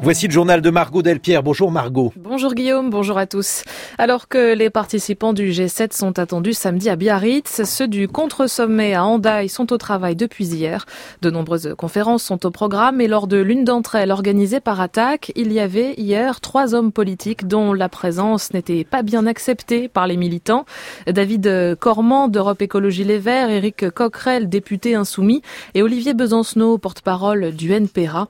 Voici le journal de Margot Delpierre. Bonjour Margot. Bonjour Guillaume, bonjour à tous. Alors que les participants du G7 sont attendus samedi à Biarritz, ceux du contre-sommet à Hendaye sont au travail depuis hier. De nombreuses conférences sont au programme et lors de l'une d'entre elles organisée par Attac, il y avait hier 3 hommes politiques dont la présence n'était pas bien acceptée par les militants. David Cormand d'Europe Écologie Les Verts, Éric Coquerel, député insoumis, et Olivier Besancenot, porte-parole du NPA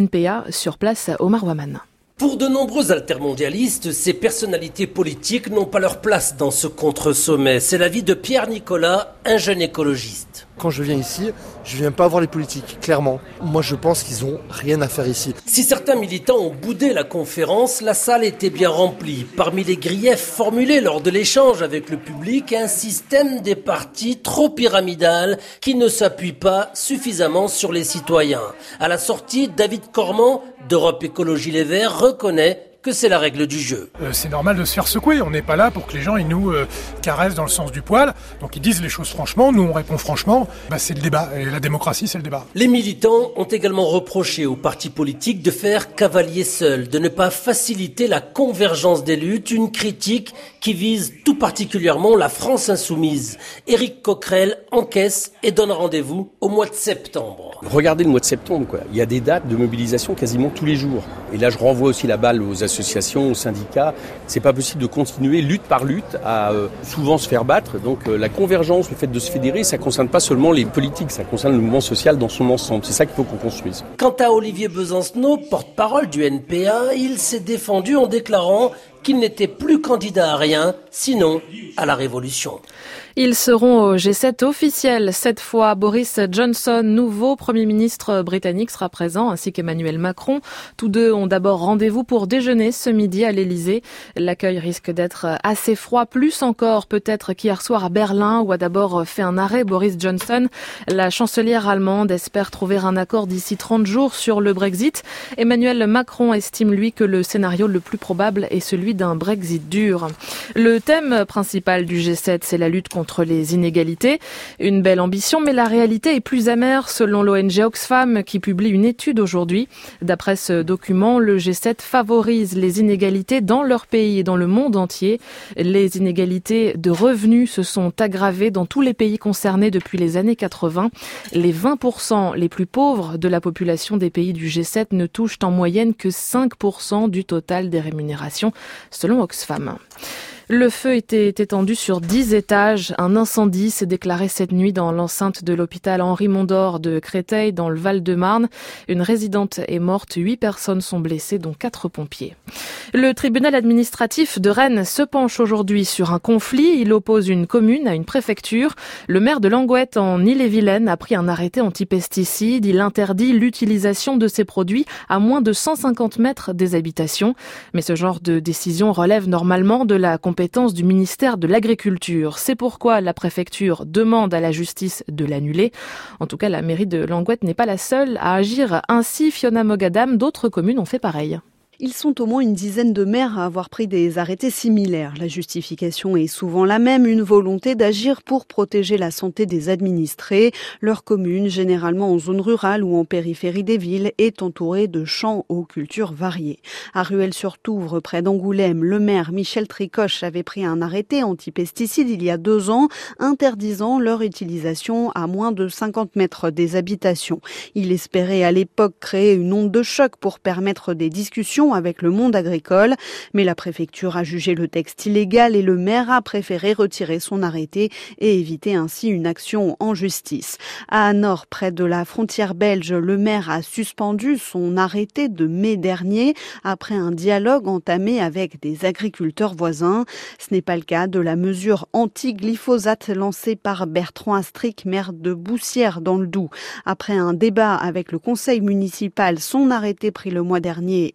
sur place. Omar Waman. Pour de nombreux altermondialistes, ces personnalités politiques n'ont pas leur place dans ce contre-sommet. C'est l'avis de Pierre Nicolas, un jeune écologiste. Quand je viens ici, je viens pas voir les politiques, clairement. Moi, je pense qu'ils ont rien à faire ici. Si certains militants ont boudé la conférence, la salle était bien remplie. Parmi les griefs formulés lors de l'échange avec le public, un système des partis trop pyramidal qui ne s'appuie pas suffisamment sur les citoyens. À la sortie, David Cormand d'Europe Écologie Les Verts reconnaît que c'est la règle du jeu. C'est normal de se faire secouer, on n'est pas là pour que les gens ils nous caressent dans le sens du poil, donc ils disent les choses franchement, nous on répond franchement, c'est le débat, et la démocratie c'est le débat. Les militants ont également reproché aux partis politiques de faire cavalier seul, de ne pas faciliter la convergence des luttes, une critique qui vise tout particulièrement la France insoumise. Éric Coquerel encaisse et donne rendez-vous au mois de septembre. Regardez le mois de septembre, quoi. Il y a des dates de mobilisation quasiment tous les jours. Et là, je renvoie aussi la balle aux associations, aux syndicats. C'est pas possible de continuer lutte par lutte à souvent se faire battre. Donc la convergence, le fait de se fédérer, ça concerne pas seulement les politiques, ça concerne le mouvement social dans son ensemble. C'est ça qu'il faut qu'on construise. Quant à Olivier Besancenot, porte-parole du NPA, il s'est défendu en déclarant qu'il n'était plus candidat à rien, sinon à la révolution. Ils seront au G7 officiel. Cette fois, Boris Johnson, nouveau Premier ministre britannique, sera présent, ainsi qu'Emmanuel Macron. Tous deux ont d'abord rendez-vous pour déjeuner ce midi à l'Elysée. L'accueil risque d'être assez froid, plus encore peut-être qu'hier soir à Berlin, où a d'abord fait un arrêt Boris Johnson. La chancelière allemande espère trouver un accord d'ici 30 jours sur le Brexit. Emmanuel Macron estime, lui, que le scénario le plus probable est celui d'un Brexit dur. Le thème principal du G7, c'est la lutte contre les inégalités. Une belle ambition, mais la réalité est plus amère selon l'ONG Oxfam qui publie une étude aujourd'hui. D'après ce document, le G7 favorise les inégalités dans leur pays et dans le monde entier. Les inégalités de revenus se sont aggravées dans tous les pays concernés depuis les années 80. Les 20% les plus pauvres de la population des pays du G7 ne touchent en moyenne que 5% du total des rémunérations, selon Oxfam. Le feu était étendu sur 10 étages. Un incendie s'est déclaré cette nuit dans l'enceinte de l'hôpital Henri Mondor de Créteil, dans le Val-de-Marne. Une résidente est morte, 8 personnes sont blessées, dont 4 pompiers. Le tribunal administratif de Rennes se penche aujourd'hui sur un conflit. Il oppose une commune à une préfecture. Le maire de Languette, en Ille-et-Vilaine, a pris un arrêté anti-pesticides. Il interdit l'utilisation de ces produits à moins de 150 mètres des habitations. Mais ce genre de décision relève normalement de la compétence du ministère de l'Agriculture. C'est pourquoi la préfecture demande à la justice de l'annuler. En tout cas, la mairie de Languette n'est pas la seule à agir ainsi. Fiona Mogadam, d'autres communes ont fait pareil. Ils sont au moins une dizaine de maires à avoir pris des arrêtés similaires. La justification est souvent la même, une volonté d'agir pour protéger la santé des administrés. Leur commune, généralement en zone rurale ou en périphérie des villes, est entourée de champs aux cultures variées. À Rueil-sur-Touvre, près d'Angoulême, le maire Michel Tricoche avait pris un arrêté anti-pesticides il y a 2 ans, interdisant leur utilisation à moins de 50 mètres des habitations. Il espérait à l'époque créer une onde de choc pour permettre des discussions avec le monde agricole, mais la préfecture a jugé le texte illégal et le maire a préféré retirer son arrêté et éviter ainsi une action en justice. À Anor, près de la frontière belge, le maire a suspendu son arrêté de mai dernier après un dialogue entamé avec des agriculteurs voisins. Ce n'est pas le cas de la mesure anti-glyphosate lancée par Bertrand Astric, maire de Boussières dans le Doubs. Après un débat avec le conseil municipal, son arrêté pris le mois dernier est maintenu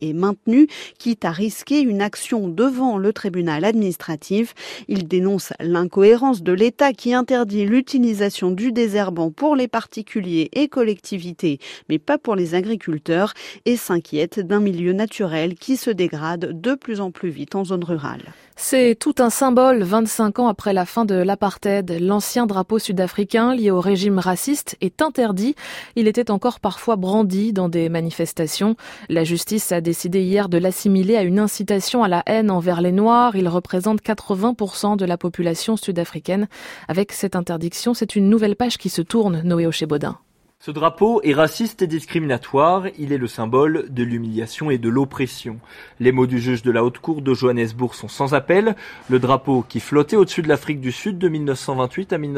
détenus, quitte à risquer une action devant le tribunal administratif. Il dénonce l'incohérence de l'État qui interdit l'utilisation du désherbant pour les particuliers et collectivités, mais pas pour les agriculteurs, et s'inquiète d'un milieu naturel qui se dégrade de plus en plus vite en zone rurale. C'est tout un symbole 25 ans après la fin de l'apartheid. L'ancien drapeau sud-africain lié au régime raciste est interdit. Il était encore parfois brandi dans des manifestations. La justice a décidé hier de l'assimiler à une incitation à la haine envers les Noirs. Il représente 80% de la population sud-africaine. Avec cette interdiction, c'est une nouvelle page qui se tourne, Noé Ochebodin. Ce drapeau est raciste et discriminatoire, il est le symbole de l'humiliation et de l'oppression. Les mots du juge de la Haute Cour de Johannesburg sont sans appel. Le drapeau qui flottait au-dessus de l'Afrique du Sud de 1928 à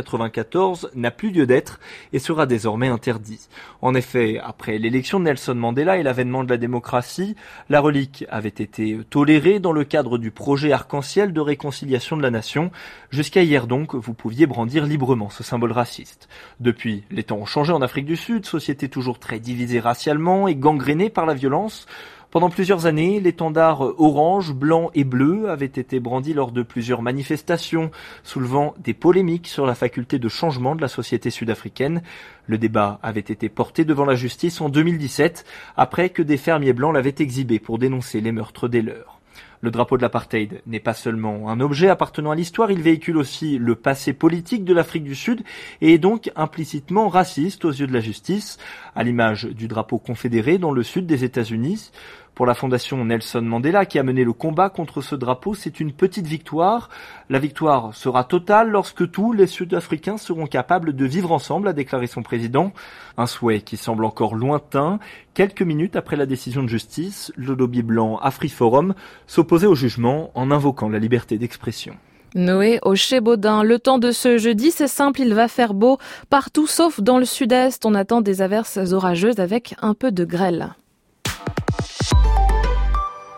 1994 n'a plus lieu d'être et sera désormais interdit. En effet, après l'élection de Nelson Mandela et l'avènement de la démocratie, la relique avait été tolérée dans le cadre du projet arc-en-ciel de réconciliation de la nation. Jusqu'à hier donc, vous pouviez brandir librement ce symbole raciste. Depuis, les temps ont changé en Afrique du Sud, société toujours très divisée racialement et gangrénée par la violence. Pendant plusieurs années, l'étendard orange, blanc et bleu avait été brandi lors de plusieurs manifestations, soulevant des polémiques sur la faculté de changement de la société sud-africaine. Le débat avait été porté devant la justice en 2017, après que des fermiers blancs l'avaient exhibé pour dénoncer les meurtres des leurs. Le drapeau de l'apartheid n'est pas seulement un objet appartenant à l'histoire, il véhicule aussi le passé politique de l'Afrique du Sud et est donc implicitement raciste aux yeux de la justice, à l'image du drapeau confédéré dans le sud des États-Unis. Pour la fondation Nelson Mandela qui a mené le combat contre ce drapeau, c'est une petite victoire. La victoire sera totale lorsque tous les Sud-Africains seront capables de vivre ensemble, a déclaré son président. Un souhait qui semble encore lointain. Quelques minutes après la décision de justice, le lobby blanc AfriForum s'opposait au jugement en invoquant la liberté d'expression. Noé Ochebodin, le temps de ce jeudi, c'est simple, il va faire beau partout sauf dans le sud-est. On attend des averses orageuses avec un peu de grêle.